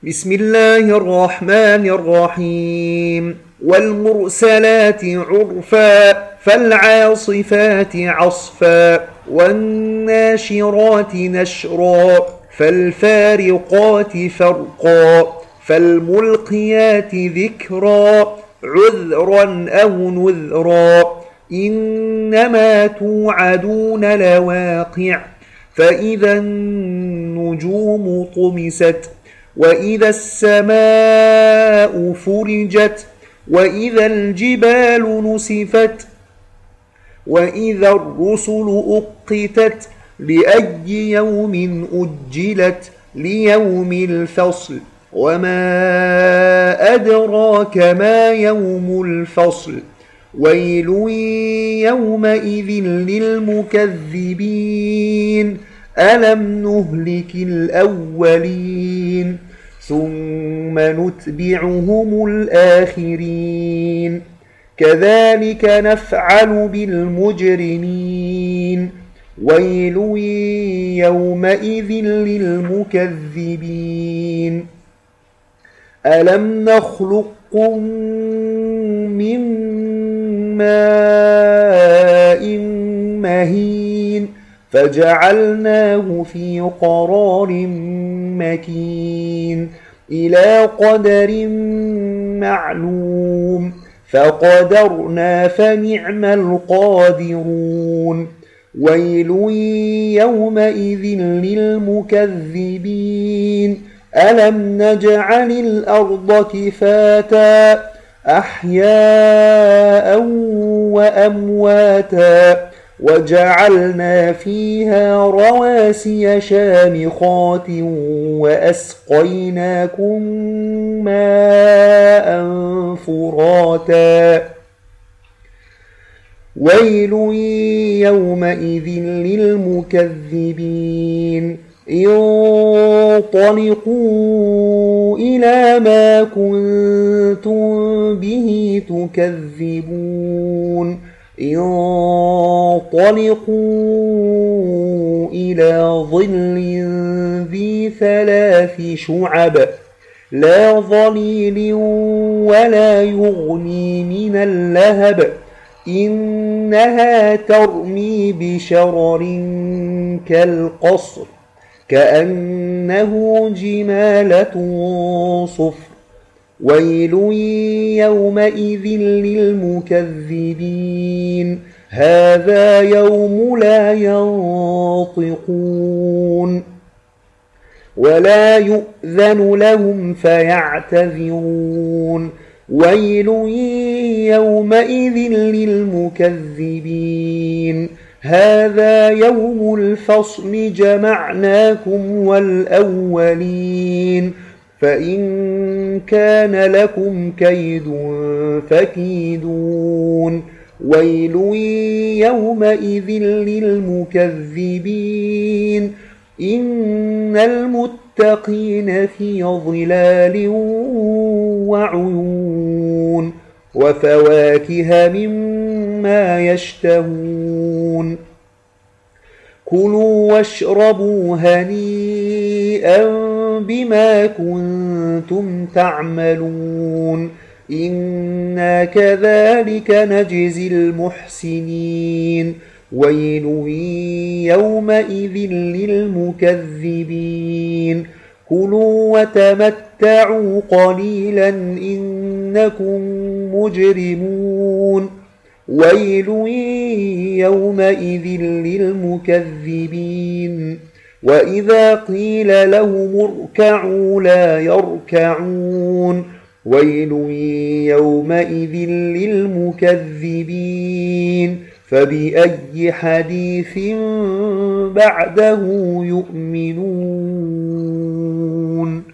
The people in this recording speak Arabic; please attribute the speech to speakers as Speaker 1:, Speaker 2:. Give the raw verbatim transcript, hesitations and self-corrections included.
Speaker 1: بسم الله الرحمن الرحيم والمرسلات عرفا فالعاصفات عصفا والناشرات نشرا فالفارقات فرقا فالملقيات ذكرا عذرا أو نذرا إنما توعدون لواقع فإذا النجوم طمست وإذا السماء فرجت وإذا الجبال نسفت وإذا الرسل أقتت لأي يوم أجلت ليوم الفصل وما أدراك ما يوم الفصل ويل يومئذ للمكذبين ألم نهلك الأولين ثم نتبعهم الآخرين كذلك نفعل بالمجرمين ويل يومئذ للمكذبين ألم نخلقكم من ماء مهين فجعلناه في قرار مكين إلى قدر معلوم فقدرنا فنعم القادرون ويل يومئذ للمكذبين ألم نجعل الأرض كفاتا أحياء وأمواتا وجعلنا فيها رواسي شامخات وأسقيناكم ماء فراتا ويل يومئذ للمكذبين انطلقوا إلى ما كنتم به تكذبون انطلقوا إلى ظل ذي ثلاث شعب لا ظليل ولا يغني من اللهب إنها ترمي بشرر كالقصر كأنه جمالة صفر ويل يومئذ للمكذبين هذا يوم لا ينطقون ولا يؤذن لهم فيعتذرون ويل يومئذ للمكذبين هذا يوم الفصل جمعناكم والأولين فإن كان لكم كيد فكيدون ويل يومئذ للمكذبين إن المتقين في ظلال وعيون وفواكه مما يشتهون كلوا واشربوا هنيئا بما كنتم تعملون إنا كذلك نجزي المحسنين ويل يومئذ للمكذبين كلوا وتمتعوا قليلا إنكم مجرمون ويل يومئذ للمكذبين وإذا قيل لهم اركعوا لا يركعون ويل يومئذ للمكذبين فبأي حديث بعده يؤمنون